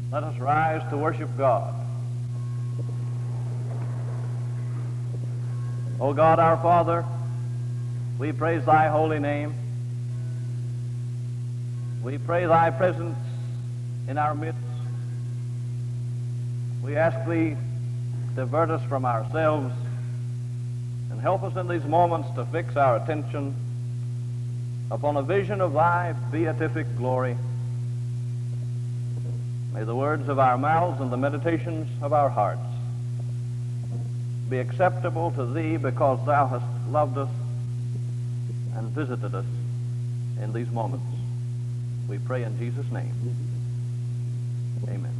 Let us rise to worship God. O God, our Father, we praise thy holy name. We pray thy presence in our midst. We ask thee to divert us from ourselves and help us in these moments to fix our attention upon a vision of thy beatific glory. May the words of our mouths and the meditations of our hearts be acceptable to thee, because thou hast loved us and visited us in these moments. We pray in Jesus' name. Amen.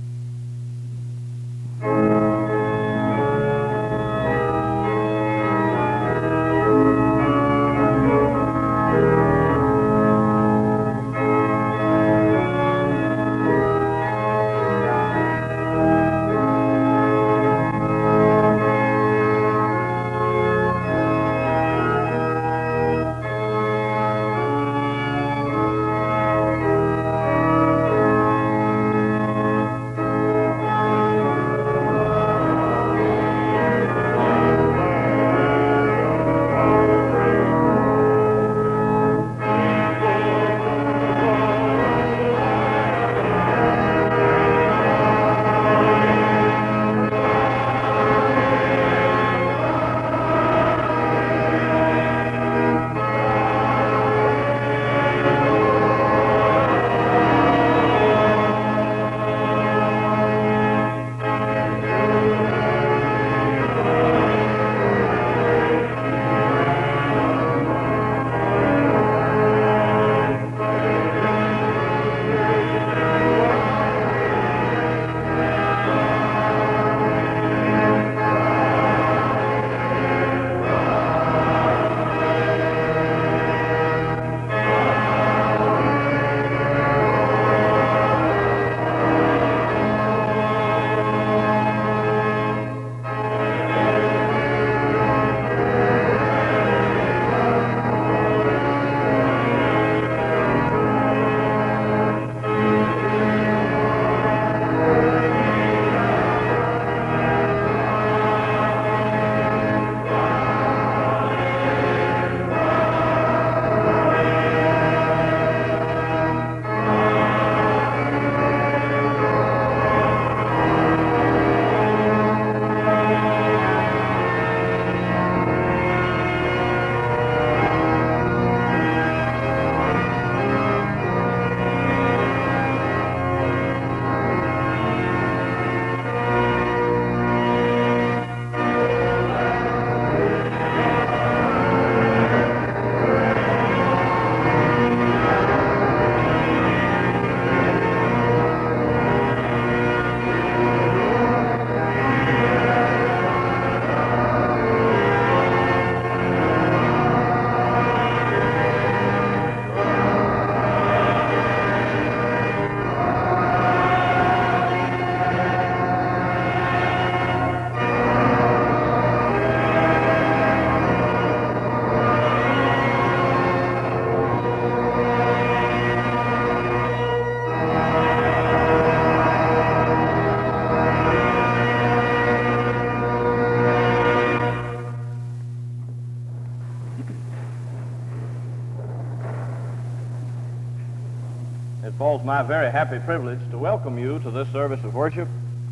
It falls my very happy privilege to welcome you to this service of worship,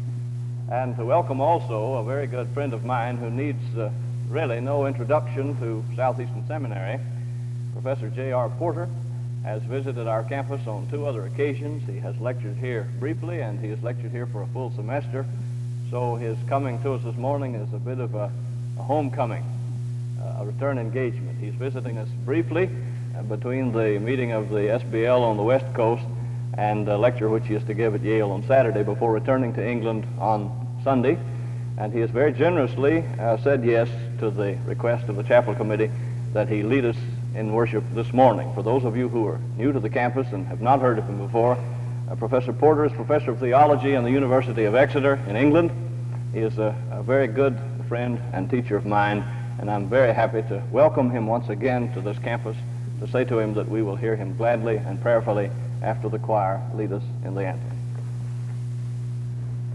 and to welcome also a very good friend of mine who needs really no introduction to Southeastern Seminary. Professor J.R. Porter has visited our campus on 2 other occasions. He has lectured here briefly, and he has lectured here for a full semester. So his coming to us this morning is a bit of a homecoming, a return engagement. He's visiting us briefly between the meeting of the SBL on the West Coast and a lecture which he is to give at Yale on Saturday before returning to England on Sunday. And he has very generously said yes to the request of the chapel committee that he lead us in worship this morning. For those of you who are new to the campus and have not heard of him before, Professor Porter is professor of theology in the University of Exeter in England. He is a very good friend and teacher of mine, and I'm very happy to welcome him once again to this campus, to say to him that we will hear him gladly and prayerfully after the choir lead us in the anthem.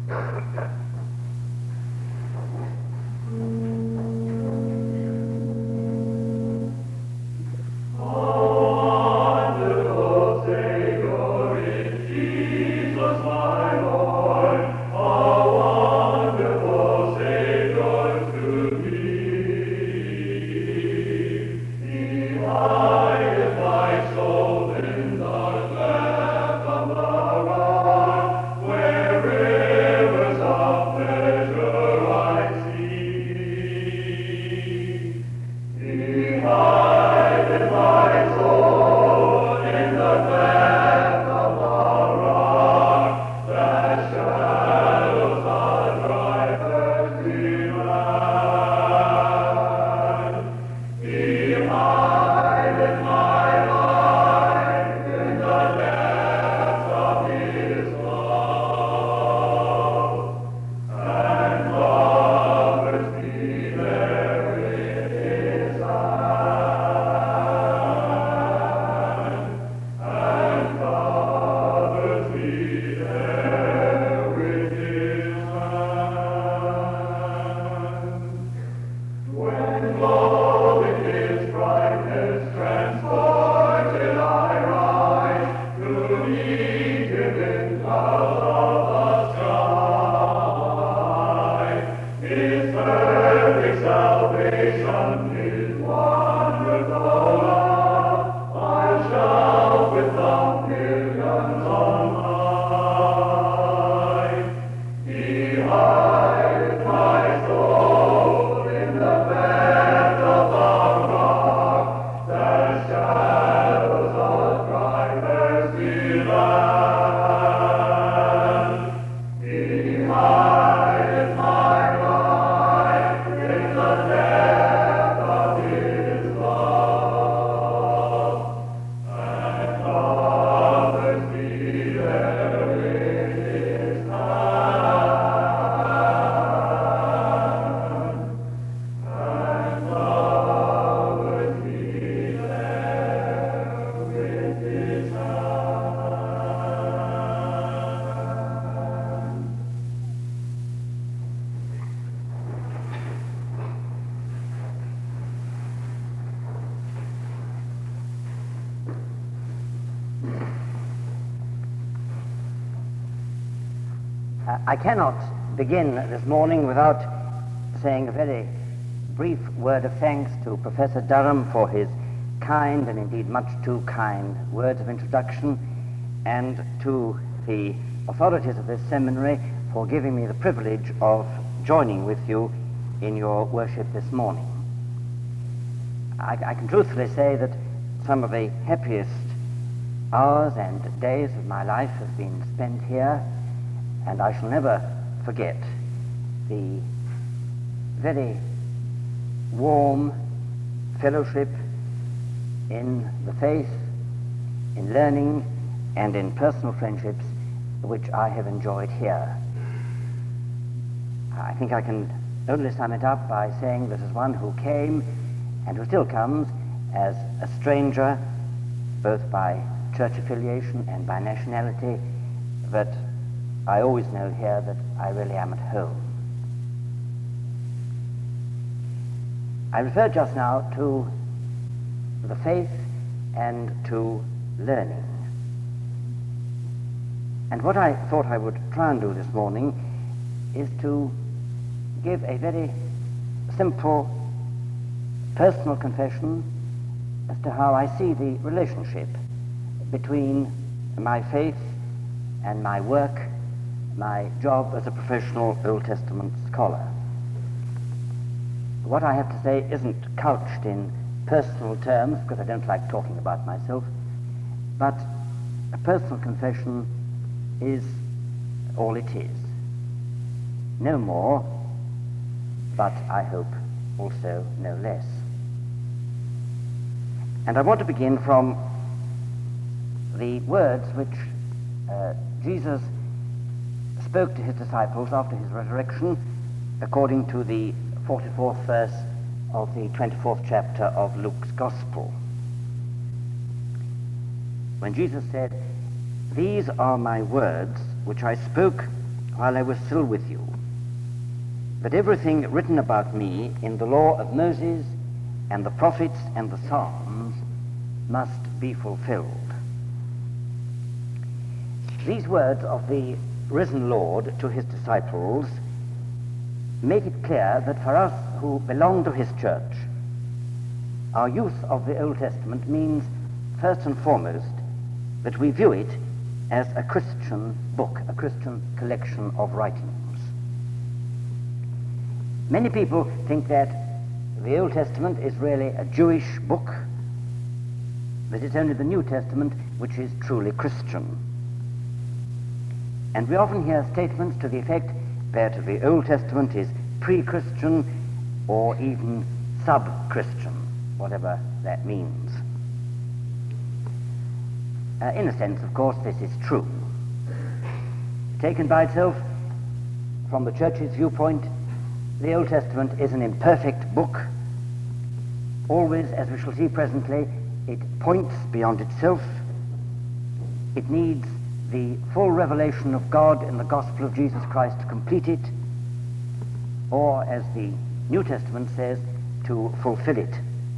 I cannot begin this morning without saying a very brief word of thanks to Professor Durham for his kind and indeed much too kind words of introduction, and to the authorities of this seminary for giving me the privilege of joining with you in your worship this morning. I can truthfully say that some of the happiest hours and days of my life have been spent here, and I shall never forget the very warm fellowship in the faith, in learning, and in personal friendships which I have enjoyed here. I think I can only sum it up by saying that as one who came and who still comes as a stranger, both by church affiliation and by nationality, that I always know here that I really am at home. I referred just now to the faith and to learning. And what I thought I would try and do this morning is to give a very simple personal confession as to how I see the relationship between my faith and my work, my job as a professional Old Testament scholar. What I have to say isn't couched in personal terms, because I don't like talking about myself, but a personal confession is all it is. No more, but I hope also no less. And I want to begin from the words which Jesus spoke to his disciples after his resurrection, according to the 44th verse of the 24th chapter of Luke's Gospel. When Jesus said, "These are my words which I spoke while I was still with you, that everything written about me in the law of Moses and the prophets and the Psalms must be fulfilled. These words of the risen Lord to his disciples make it clear that for us who belong to his church, our use of the Old Testament means, first and foremost, that we view it as a Christian book, a Christian collection of writings. Many people think that the Old Testament is really a Jewish book, that it's only the New Testament which is truly Christian. And we often hear statements to the effect that the Old Testament is pre-Christian or even sub-Christian, whatever that means. In a sense, of course, this is true. Taken by itself, from the Church's viewpoint, the Old Testament is an imperfect book. Always, as we shall see presently, it points beyond itself. It needs the full revelation of God in the gospel of Jesus Christ to complete it, or, as the New Testament says, to fulfill it.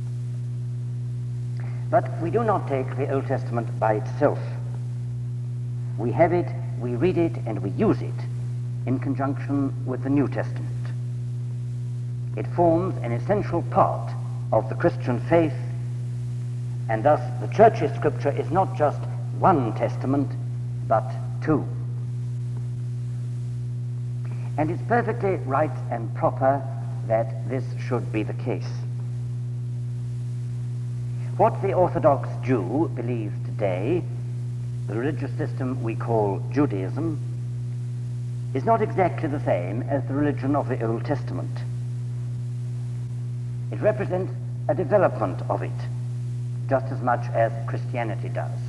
But we do not take the Old Testament by itself. We have it, we read it, and we use it in conjunction with the New Testament. It forms an essential part of the Christian faith, and thus the Church's scripture is not just one testament, but two. And it's perfectly right and proper that this should be the case. What the Orthodox Jew believes today, the religious system we call Judaism, is not exactly the same as the religion of the Old Testament. It represents a development of it, just as much as Christianity does.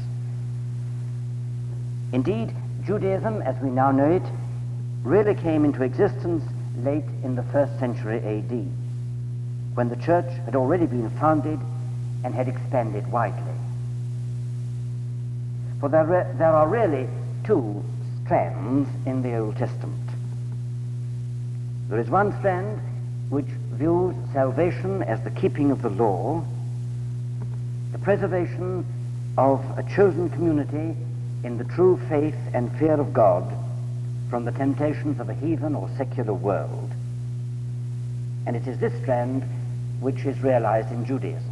Indeed, Judaism, as we now know it, really came into existence late in the 1st century AD, when the church had already been founded and had expanded widely. For there are really two strands in the Old Testament. There is one strand which views salvation as the keeping of the law, the preservation of a chosen community in the true faith and fear of God from the temptations of a heathen or secular world. And it is this strand which is realized in Judaism.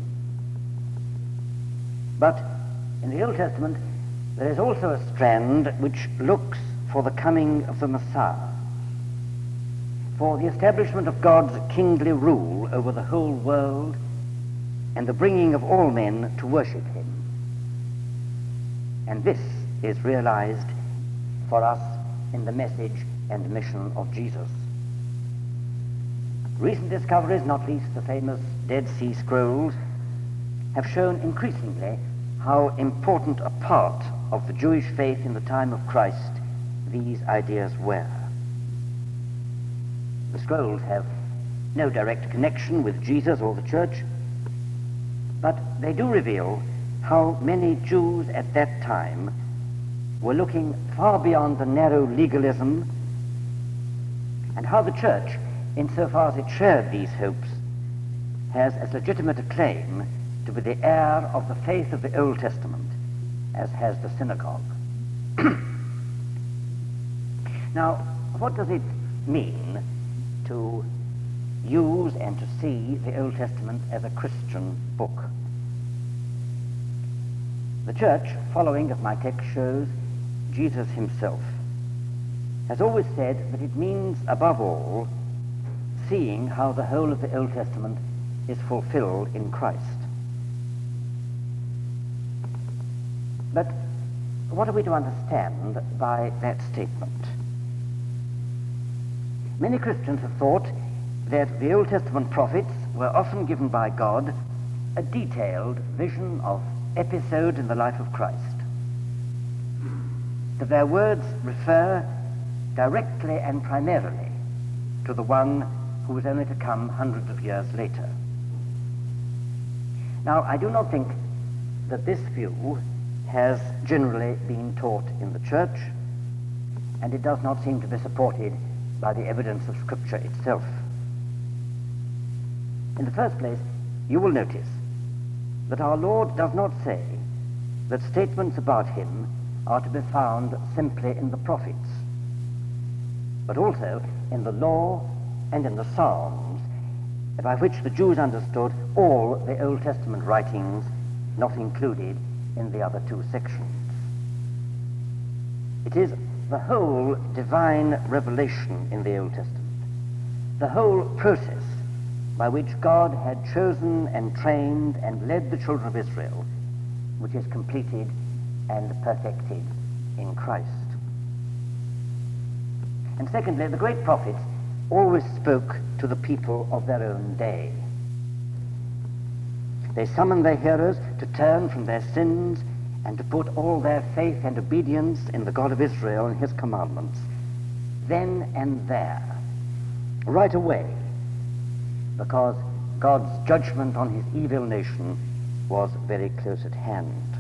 But in the Old Testament, there is also a strand which looks for the coming of the Messiah, for the establishment of God's kingly rule over the whole world and the bringing of all men to worship him. And this is realized for us in the message and mission of Jesus. Recent discoveries, not least the famous Dead Sea Scrolls, have shown increasingly how important a part of the Jewish faith in the time of Christ these ideas were. The scrolls have no direct connection with Jesus or the church, but they do reveal how many Jews at that time were looking far beyond the narrow legalism, and how the church, insofar as it shared these hopes, has as legitimate a claim to be the heir of the faith of the Old Testament, as has the synagogue. Now, what does it mean to use and to see the Old Testament as a Christian book? The church, following, as my text shows, Jesus himself, has always said that it means, above all, seeing how the whole of the Old Testament is fulfilled in Christ. But what are we to understand by that statement? Many Christians have thought that the Old Testament prophets were often given by God a detailed vision of episode in the life of Christ, that their words refer directly and primarily to the one who was only to come hundreds of years later. Now, I do not think that this view has generally been taught in the church, and it does not seem to be supported by the evidence of Scripture itself. In the first place, you will notice that our Lord does not say that statements about him are to be found simply in the prophets, but also in the law and in the Psalms, by which the Jews understood all the Old Testament writings not included in the other two sections. It is the whole divine revelation in the Old Testament, the whole process by which God had chosen and trained and led the children of Israel, which is completed and perfected in Christ. And secondly, the great prophets always spoke to the people of their own day. They summoned their hearers to turn from their sins and to put all their faith and obedience in the God of Israel and his commandments, then and there, right away, because God's judgment on his evil nation was very close at hand.